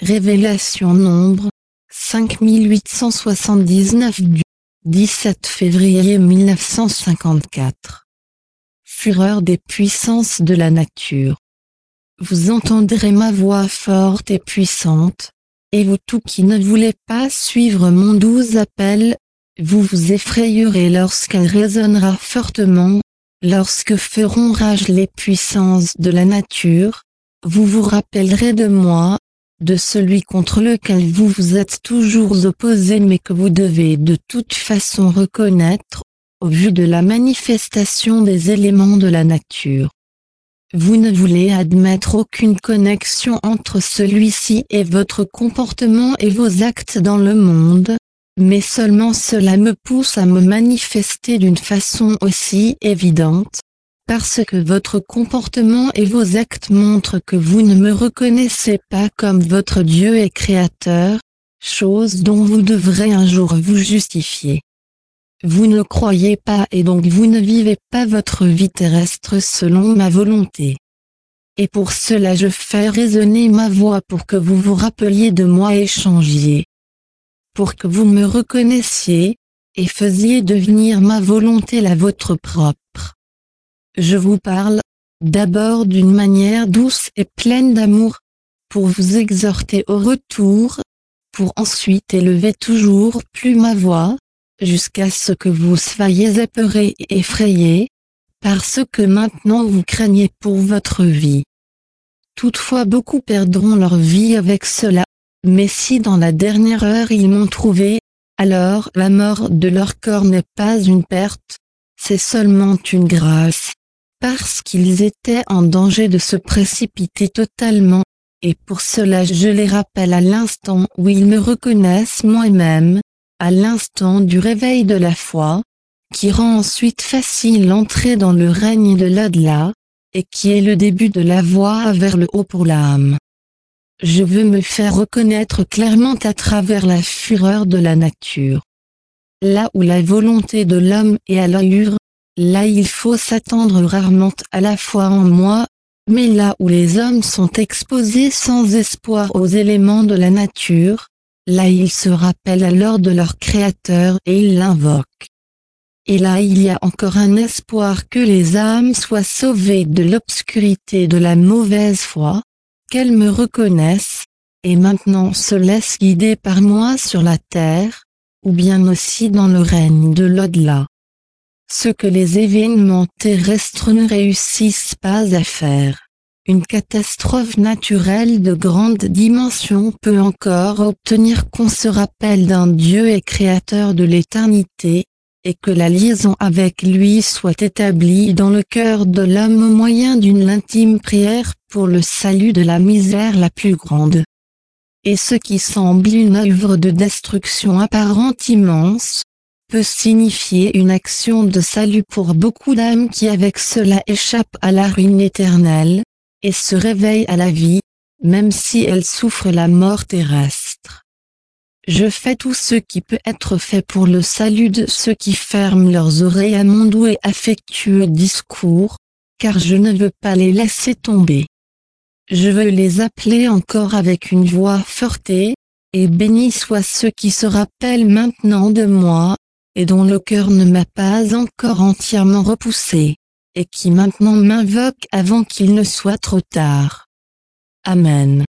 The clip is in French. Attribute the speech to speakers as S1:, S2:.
S1: Révélation Nombre 5879 du 17 février 1954. Fureur des puissances de la nature. Vous entendrez ma voix forte et puissante, et vous tous qui ne voulez pas suivre mon doux appel, vous vous effrayerez lorsqu'elle résonnera fortement, lorsque feront rage les puissances de la nature, vous vous rappellerez de moi, de celui contre lequel vous vous êtes toujours opposé mais que vous devez de toute façon reconnaître, au vu de la manifestation des éléments de la nature. Vous ne voulez admettre aucune connexion entre celui-ci et votre comportement et vos actes dans le monde, mais seulement cela me pousse à me manifester d'une façon aussi évidente, parce que votre comportement et vos actes montrent que vous ne me reconnaissez pas comme votre Dieu et Créateur, chose dont vous devrez un jour vous justifier. Vous ne croyez pas et donc vous ne vivez pas votre vie terrestre selon ma volonté. Et pour cela je fais résonner ma voix pour que vous vous rappeliez de moi et changiez. Pour que vous me reconnaissiez, et faisiez devenir ma volonté la vôtre propre. Je vous parle, d'abord d'une manière douce et pleine d'amour, pour vous exhorter au retour, pour ensuite élever toujours plus ma voix, jusqu'à ce que vous soyez apeurés et effrayés, parce que maintenant vous craignez pour votre vie. Toutefois beaucoup perdront leur vie avec cela, mais si dans la dernière heure ils m'ont trouvé, alors la mort de leur corps n'est pas une perte, c'est seulement une grâce, parce qu'ils étaient en danger de se précipiter totalement, et pour cela je les rappelle à l'instant où ils me reconnaissent moi-même, à l'instant du réveil de la foi, qui rend ensuite facile l'entrée dans le règne de l'au-delà, et qui est le début de la voie vers le haut pour l'âme. Je veux me faire reconnaître clairement à travers la fureur de la nature. Là où la volonté de l'homme est à l'allure, là il faut s'attendre rarement à la foi en moi, mais là où les hommes sont exposés sans espoir aux éléments de la nature, là ils se rappellent alors de leur Créateur et ils l'invoquent. Et là il y a encore un espoir que les âmes soient sauvées de l'obscurité de la mauvaise foi, qu'elles me reconnaissent, et maintenant se laissent guider par moi sur la terre, ou bien aussi dans le règne de l'au-delà. Ce que les événements terrestres ne réussissent pas à faire. Une catastrophe naturelle de grande dimension peut encore obtenir qu'on se rappelle d'un Dieu et Créateur de l'éternité, et que la liaison avec lui soit établie dans le cœur de l'homme au moyen d'une intime prière pour le salut de la misère la plus grande. Et ce qui semble une œuvre de destruction apparente immense, peut signifier une action de salut pour beaucoup d'âmes qui avec cela échappent à la ruine éternelle, et se réveillent à la vie, même si elles souffrent la mort terrestre. Je fais tout ce qui peut être fait pour le salut de ceux qui ferment leurs oreilles à mon doux et affectueux discours, car je ne veux pas les laisser tomber. Je veux les appeler encore avec une voix forte et béni soient ceux qui se rappellent maintenant de moi, et dont le cœur ne m'a pas encore entièrement repoussé, et qui maintenant m'invoquent avant qu'il ne soit trop tard. Amen.